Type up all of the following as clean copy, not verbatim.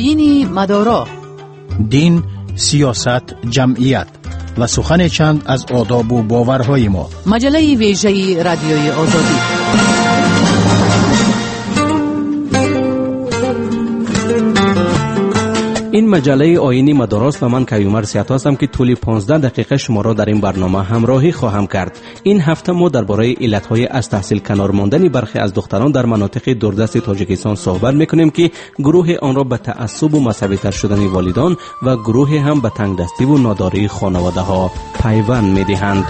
آیین مدارا، دین، سیاست، جمعیت و سخن چند از آداب و باورهای ما. مجله ویژه رادیوی آزادی. این مجله آیینی مدارس و من کیومر سیاتا هستم که طول 15 دقیقه شما را در این برنامه همراهی خواهم کرد. این هفته ما درباره علتهای از تحصیل کنار ماندن برخی از دختران در مناطق دوردست تاجیکستان صحبت میکنیم که گروه آن را به تعصب و مذهبی تر شدن والدان و گروه هم به تنگدستی و ناداری خانواده ها پیوند میدهند.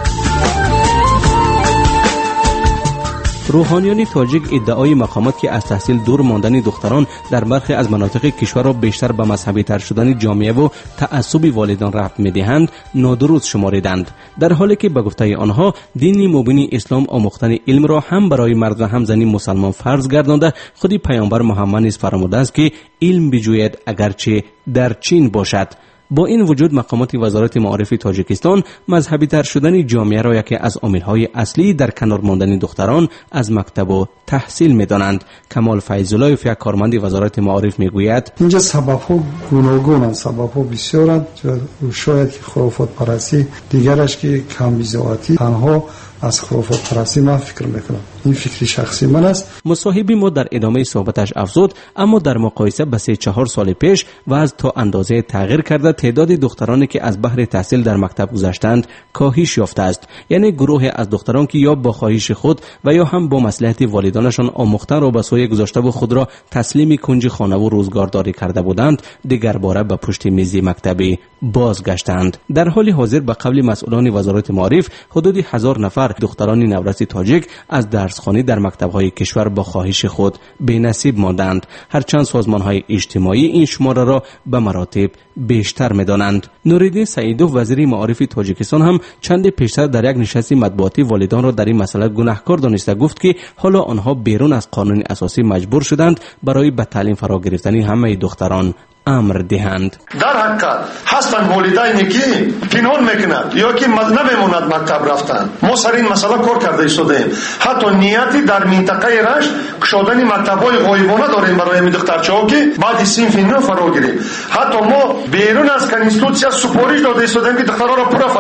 روحانیان تاجیک ادعای مقامات که از تحصیل دور ماندن دختران در برخی از مناطق کشور را بیشتر به مذهبی تر شدن جامعه و تعصب والدان ربط می‌دهند نادرست شماریدند، در حالی که به گفته آنها دین مبین اسلام آموختن علم را هم برای مرد و هم زن مسلمان فرض گردانده. خودی پیامبر محمد نیز فرموده است که علم بجوید اگرچه در چین باشد. با این وجود مقامات وزارت معارف تاجیکستان مذهبی تر شدن جامعه را یکی از عامل‌های اصلی در کنار ماندن دختران از مکتب و تحصیل می‌دانند. کمال فیض‌الله یک کارمند وزارت معارف می‌گوید اینجا سبب‌ها گوناگونند، سبب‌ها بسیارند. شاید که خرافات پرستی، دیگرش که کم‌بی‌ضاعتی، تنها از خرافات پرستی من فکر میکنم. این فکری شخصی من است. مصاحبی ما در ادامه صحبتش افزود اما در مقایسه با 3-4 سال پیش وضع تا اندازه تغییر کرده. تعداد دخترانی که از بهر تحصیل در مکتب گذشتند کاهش یافته است. یعنی گروه از دختران که یا با خواهش خود و یا هم با مصلحت والدانشان آموختن را به سوی گذاشته و خود را تسلیم کنج خانه و روزگارداری کرده بودند، دیگر باره به پشت میز مکتبی بازگشتند. در حال حاضر به قول مسئولان وزارت معارف حدود 1000 نفر دختران نورسی تاجیک از درسخوانی در مکتب‌های کشور با خواهش خود بی‌نصیب ماندند، هرچند سازمان‌های اجتماعی این شماره را به مراتب بیشتر می‌دانند. نوریدین سعیدوف وزیر معارف تاجیکستان هم چند پیشتر در یک نشست مطبوعاتی والدان را در این مسئله گناهکار دانسته گفت که حالا آنها بیرون از قانون اساسی مجبور شدند برای به تعلیم فرا گرفتن همه دختران امر دهند. در حقیقت هستند والدینی که پنهان میکنند یا که نمیموند مکتب رفتن. ما سر این مسئله کار کرده ایستادیم. حتی نیتی در منطقه رشت کشادن مکتب‌های غایبانه داریم برای این دخترچه‌ها که بعد صنف 9 فرا گیریم. حتی ما بیرون از کنستیتوسیا سپارش داده ایستادیم که دخترها را پورا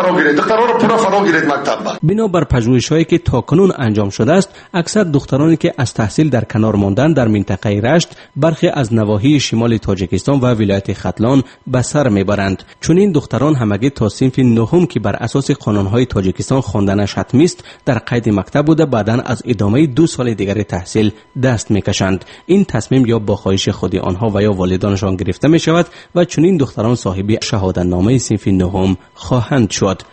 فرا گیرید مکتب. بنابر پژوهش‌هایی که تاکنون انجام شده است، اکثر دخترانی که از تحصیل در کنار ماندن در منطقه رشت برخی از نواحی شمال تاجیکستان و ولایت ختلان به سر میبرند. چون این دختران همگی تا صنف 9 که بر اساس قانون‌های تاجیکستان خواندنش حتمی است در قید مکتب بوده، بعداً از ادامه 2 سال دیگر تحصیل دست میکشند. این تصمیم یا با خواهش خود آنها و یا والدانشان گرفته می شود و چون این دختران صاحب شهادتنامه صنف 9 خواهند شد.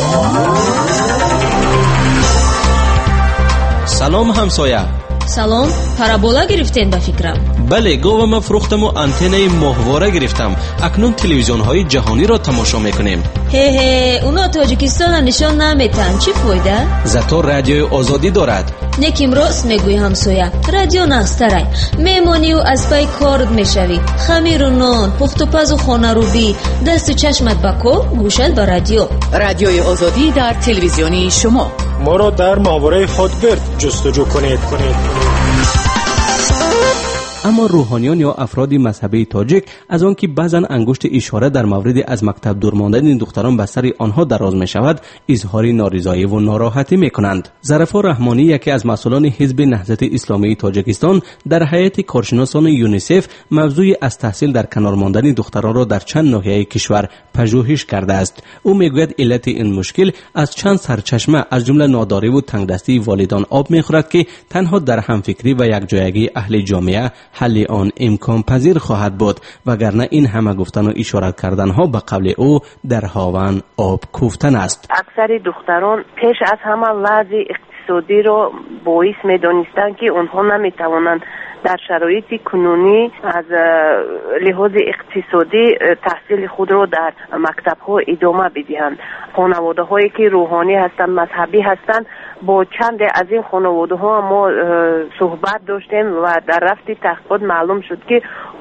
سلام همسایه. سلام، پارابولا گرفتین با فکرم؟ بله، گوه ما فروختم و آنتنای ماهواره گرفتم. اکنون تلویزیون های جهانی را تماشا میکنیم. اونا تاجیکستان نشان نمیتن، چی فایده؟ زاتو رادیوی آزادی دارد. نکیم راست میگوی همسایه، رادیو نقصتره. میمونی و از پای کارت میشوی. خمیر و نان، پخت و پز و خانه رو بی، دست و چشمت بکن، گوشت به رادیو. رادیوی آزادی در تلویزیونی شما. ما را در ماهواره خودبرد جستجو کنید. اما روحانیان یا افراد مذهبی تاجیک از آن که بعضا انگشت اشاره در مورد از مکتب دور ماندن این دختران به سر آنها دراز می شود اظهار نارضایی و ناراحتی می کنند. ظرفا رحمانی یکی از مسئولان حزب نهضت اسلامی تاجیکستان در هیئت کارشناسان یونیسف موضوع از تحصیل در کنار ماندن دختران را در چند ناحیه کشور پژوهش کرده است. او میگوید علت این مشکل از چند سرچشمه از جمله ناداری و تنگدستی والدان آب میخورد که تنها در همفکری و یکجایگی اهل جامعه حل آن امکان پذیر خواهد بود، وگرنه این همه گفتن و اشاره کردن ها به قول او در هاون آب کوفتن است. اکثر دختران پیش از همه وضع اقتصادی را باعث می‌دانستند که آنها نمی‌توانند در شرایط کنونی از لحاظ اقتصادی تحصیل خود را در مکتب‌ها ادامه بدهند. خانواده‌هایی که روحانی هستند، مذهبی هستند، با چند از این خانواده‌ها ما صحبت داشتیم و در رفت تحقیقات معلوم شد که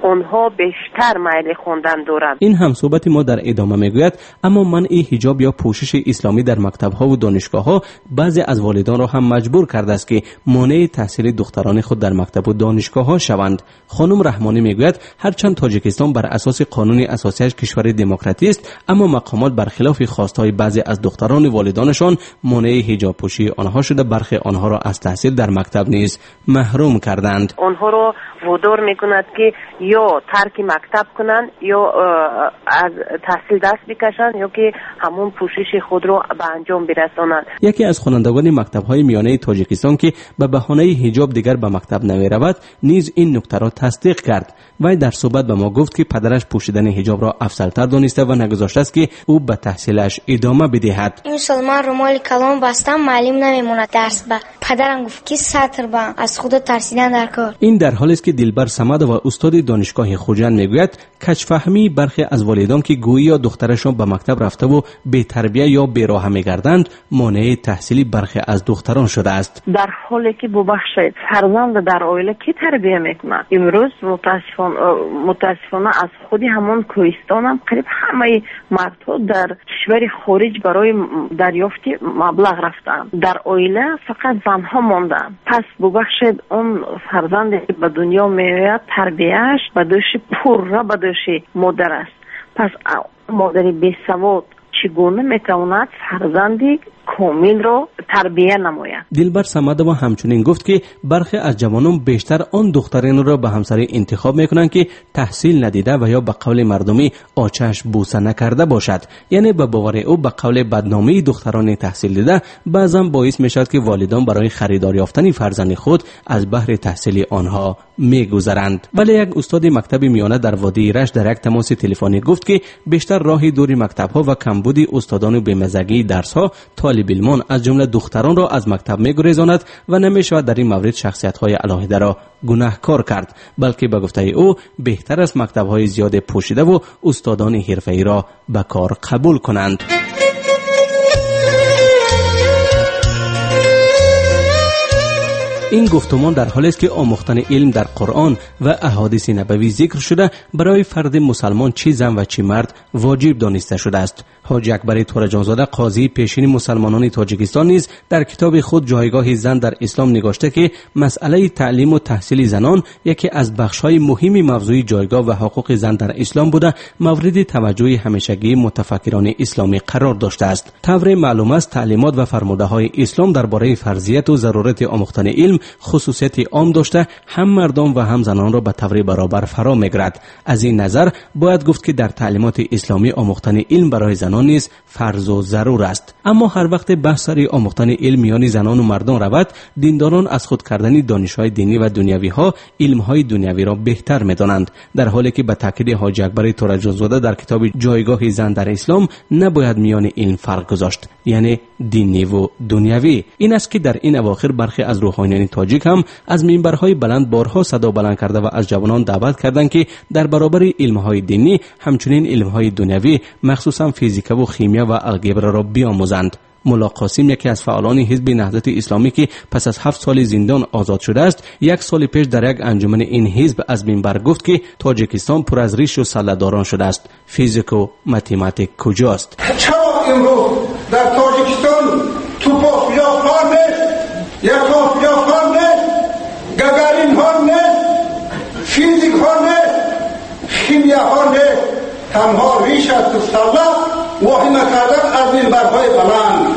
اونها بیشتر میل خواندن دارند. این هم صحبت ما در ادامه میگوید اما منع حجاب یا پوشش اسلامی در مکتب‌ها و دانشگاه‌ها بعضی از والدان را هم مجبور کرده است که مانع تحصیل دختران خود در مکتب و دانشگاه‌ها شوند. خانم رحمانی میگوید هرچند تاجیکستان بر اساس قانون اساسیش کشور دموکراتی است اما مقامات برخلاف خواستهای بعضی از دختران والدانشان مانع حجاب پوشی آنها شده برخی آنها را از تحصیل در مکتب نیز محروم کردند. آنها را وادار میکند که یا ترک مکتب کنند یا از تحصیل دست بکشند یا که همون پوشش خود را به انجام برسانند. یکی از خوانندگان مکتب‌های میانه تاجیکستان که به بهانه حجاب دیگر به مکتب نمی‌رود نیز این نکته را تصدیق کرد. وی در صحبت به ما گفت که پدرش پوشیدن حجاب را افضل‌تر دانسته و نگذاشته است که او به تحصیلش ادامه بدهد. این سال من رومال کلام بستم معلم نمیموند درس با پدرم گفت که سطر با از خود ترسیدن در کار. این در حالی است که دلبر صمد و استاد دانشگاه خوجند میگوید کج‌فهمی برخی از والدان که گویی دخترشان به مکتب رفته و بی تربیت یا بی راه می‌گردند مانع تحصیلی برخی از دختران شده است. در حالی که ببخشید فرزند در عائله کی تربیت میکنند؟ امروز متاسفانه از خودی همون کوهستان هم قریب همه مردها در کشور خارج برای دریافت مبلغ رفتند. در عائله فقط زنها ماندند. پس ببخشید اون فرزندی که به دنیا میآید تربیتش به دوش پر را به دوش مادر است. پس مادری بی‌سواد چگونه میتواند فرزندی کامل را تربیت نماید؟ دلبر صمد و همچنین گفت که برخی از جوانان بیشتر آن دختران را به همسری انتخاب میکنند که تحصیل ندیده و یا به قول مردمی آچش بوسه نکرده باشد. یعنی به باور او به قول بدنامی دختران تحصیل دیده بعضا باعث میشد که والدان برای خریدار یافتن فرزند خود از بهر تحصیل آنها میگذرند. ولی یک استاد مکتب میانه در وادی رشت در یک تماس تلفنی گفت که بیشتر راه دور مکتب‌ها و کمبود استادان و بی‌مزگی درس‌ها طالب علمان از جمله دختران را از مکتب می‌گریزاند و نمی‌شود در این مورد شخصیت‌های علاهیده را گناهکار کرد، بلکه به گفته او بهتر است مکتب‌های زیاد پوشیده و استادان حرفه‌ای را به کار قبول کنند. این گفتمان در حالی است که آموختن علم در قرآن و احادیث نبوی ذکر شده برای فرد مسلمان چه زن و چه مرد واجب دانسته شده است. حاجی اکبر تورجانزاده قاضی پیشین مسلمانان تاجیکستان نیز در کتاب خود جایگاه زن در اسلام نگاشته که مسئله تعلیم و تحصیل زنان یکی از بخش‌های مهم موضوع جایگاه و حقوق زن در اسلام بوده مورد توجه همیشگی متفکران اسلامی قرار داشته است. طور معلوم است تعلیمات و فرموده‌های اسلام درباره فرضیت و ضرورت آموختن علم خصوصیت عام داشته هم مردان و هم زنان را به طور برابر فرا می‌گیرد. از این نظر باید گفت که در تعلیمات اسلامی آموختن علم برای زنان نیز فرض و ضرور است. اما هر وقت بحث سر آموختن علم میان زنان و مردان رود دینداران از خود کردن دانش‌های دینی و دنیوی ها علم‌های دنیوی را بهتر می‌دانند، در حالی که به تاکید حاجی اکبر تورجانزاده در کتاب جایگاه زن در اسلام نباید میان علم فرق گذاشت، یعنی دینی و دنیوی. این است که در این اواخر برخی از روحانیان تاجیک هم از منبرهای بلند بارها صدا بلند کرده و از جوانان دعوت کردند که در برابر علم‌های دینی همچنین علم‌های دنیوی مخصوصا فیزیک و شیمیا و الگبر را بیاموزند. ملا قاسم یکی از فعالان حزب نهضت اسلامی که پس از 7 سال زندان آزاد شده است 1 سال پیش در یک انجمن این حزب از منبر گفت که تاجیکستان پر از ریش و سله‌داران شده است. فیزیک و متماتیک کجاست؟ چرا امروز در تاجیکستان توپاک یا فارم یا توپ یا فارم گاگارین ها نه فیزیک ها نه شیمیا ها نه تنها ریش است و سله واهمه کردن از منبرهای بلند.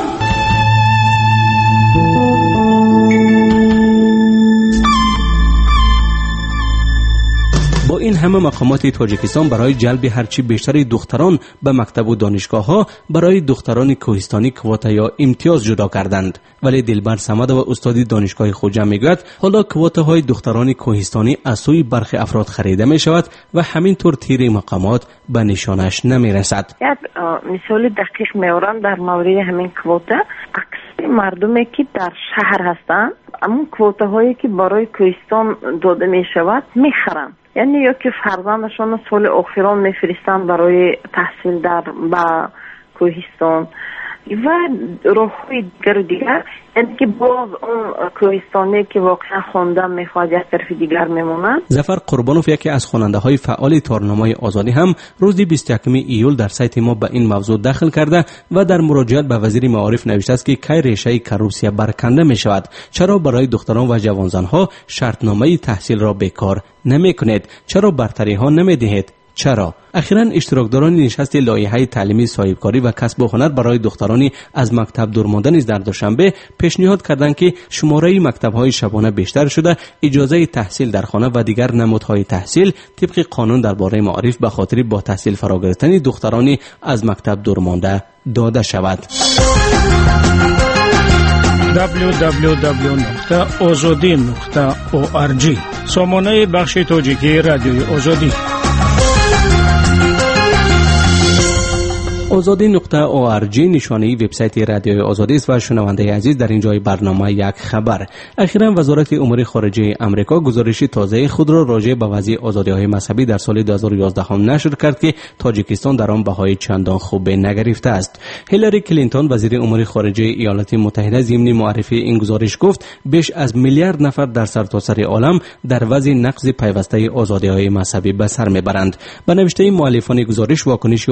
با این همه مقامات تاجیکستان برای جلب هرچی بیشتر دختران به مکتب و دانشگاه ها برای دختران کوهستانی کواتا یا امتیاز جدا کردند. ولی دلبر صمد و استاد دانشگاه خوجند میگوید حالا کوتاهای دختران کوهستانی از سوی برخی افراد خریده می شود و همینطور تیر مقامات به نشانش نمی رسد. یک مثال دقیق میارم در مورد همین کوتا. اکثر مردمی که در شهر هستند اما کوتاهایی که برای کوهستان داده می شود میخرند، یعنی یا که فرزندشان سال آخران میفرستند برای تحصیل در با کوهستان و راه‌های دیگر یعنی که باز اون کوهستانی که واقعا خواندن میخواد یک طرف دیگر میمونن. ظفر قربانوف یکی از خواننده‌های فعال تارنامه آزادی هم روز 21 ایول در سایت ما به این موضوع داخل کرده و در مراجعت به وزیر معارف نوشته است که کی ریشه کروسیا برکنده می شود؟ چرا برای دختران و جوانزن‌ها شرطنامه تحصیل را بیکار نمی کنید؟ چرا برتری ها نمی دهید؟ چرا؟ اخیراً اشتراکداران نشست لایحه تعلیمی صاحبکاری و کسب و هنر برای دخترانی از مکتب دور مانده نیز در دوشنبه پیشنهاد کردند که شماره مکتب‌های شبانه بیشتر شده، اجازه تحصیل در خانه و دیگر نمودهای تحصیل طبق قانون درباره معارف به خاطر با تحصیل فرا گرفتن دخترانی از مکتب دور مانده داده شود. www.azadi.org سامانه بخش تاجیکی رادیوی آزادی. azadi.org نشانه وبسایت رادیوی آزادی است و شنونده عزیز در اینجای برنامه یک خبر. اخیراً وزارت امور خارجه آمریکا گزارش تازه خود را راجع به وضع آزادی‌های مذهبی در سال 2011 نشر کرد که تاجیکستان در آن بهای چندان خوب نگرفته است. هیلاری کلینتون وزیر امور خارجه ایالات متحده ضمن معرفی این گزارش گفت بیش از میلیارد نفر در سرتاسر عالم در وضع نقض پیوسته آزادی‌های مذهبی به سر میبرند. به نوشته مؤلفان گزارش واکنش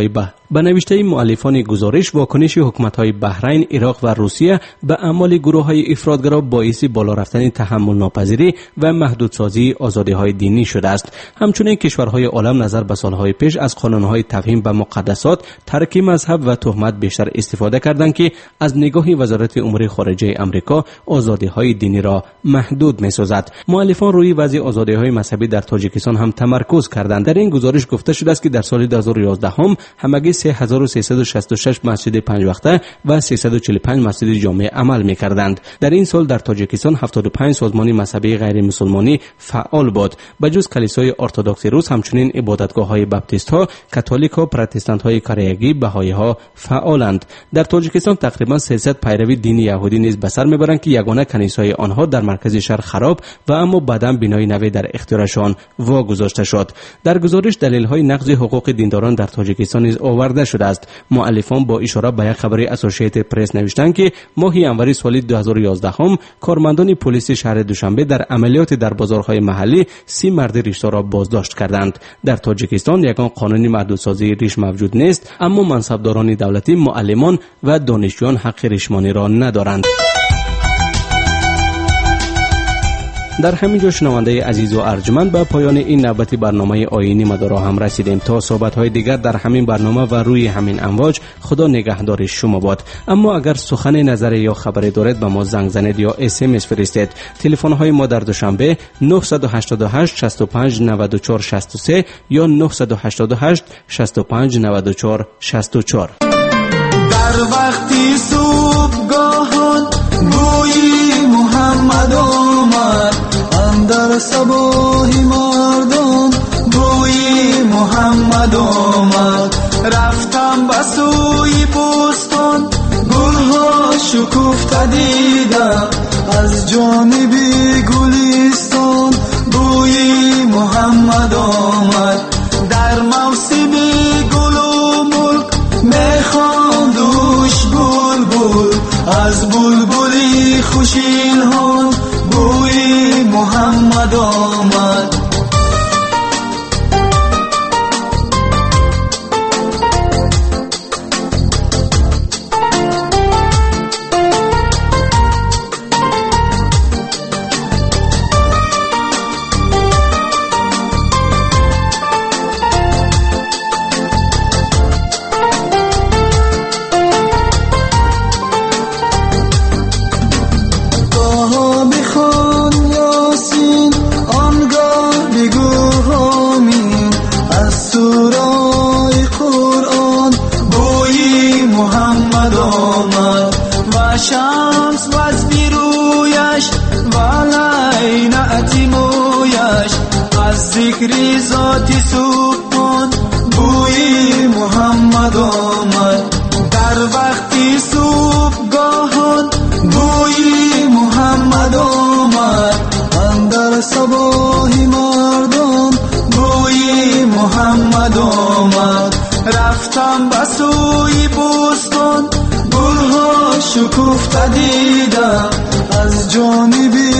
حکومت‌های بحرین، عراق و روسیه به اعمال گروه‌های افراطگرا باعث بالا رفتن تحمل ناپذیری و محدودسازی آزادی‌های دینی شده است. همچنین کشورهای عالم نظر به سالهای پیش از قانون‌های توهین به مقدسات، ترک مذهب و تهمت بیشتر استفاده کردند که از نگاه وزارت امور خارجه آمریکا آزادی‌های دینی را محدود می‌سازد. مؤلفان روی وضع آزادی‌های مذهبی در تاجیکستان هم تمرکز کردند. در این گزارش گفته شده است که در سال 2011 همگی 3366 مسجد 5 وقته و 345 مسجد جامع عمل می‌کردند. در این سال در تاجیکستان 75 سازمان مذهبی غیر مسلمانی فعال بود. بجز کلیسای ارتدوکس روس همچنین عبادتگاه‌های بپتیست‌ها، کاتولیک‌ها، پروتستانت‌های کرایگی، بهائی‌ها فعالند. در تاجیکستان تقریباً 300 پیرو دین یهودی نیز به سر می‌برند که یگانه کنیسای آنها در مرکز شهر خراب و اما بعداً بنای نوی در اختیارشان واگذاشته شد. در گزارش دلایل نقض حقوق دینداران در تاجیکستان نیز آورده شده است. مؤلفان با اشاره به یک خبر اسوسییتد پرس نوشتند که ماه ینوری سال 2011 کارمندان پلیس شهر دوشنبه در عملیات در بازارهای محلی 30 مرد ریش‌دار را بازداشت کردند. در تاجیکستان یگان قانونی محدودسازی ریش موجود نیست، اما منصبداران دولتی، معلمان و دانشجویان حق ریشمانی را ندارند. در همین جا شنونده عزیز و ارجمند به پایان این نوبت برنامه آیینی مدارا هم رسیدیم. تا صحبت‌های دیگر در همین برنامه و روی همین امواج، خدا نگهدار شما باد. اما اگر سخن، نظر یا خبری دارید به ما زنگ زنید یا SMS فرستید. تلفن‌های ما در دوشنبه 988 65 94 63 یا 988 65 94 64. در وقتی صبحگاهان بوی محمد آمد، اندر صباحی مردم بوی محمد آمد. رفتم به سوی بستان، گلها شکفته دیدم، از جانبی گلستان بوی محمد آمد. در موسم گل و ملک میخواندوش بلبل، از بلبلی خوش الهام بوی محمد آمد. شمس وز بیرویش و لینعتی مویش، از ذکر ذات سبحان بوی محمد آمد. در وقتی صبحگاهان بوی محمد آمد، اندر صباحی مردم بوی محمد آمد. رفتم به سوی بستان، شکفته دیدم از جانبی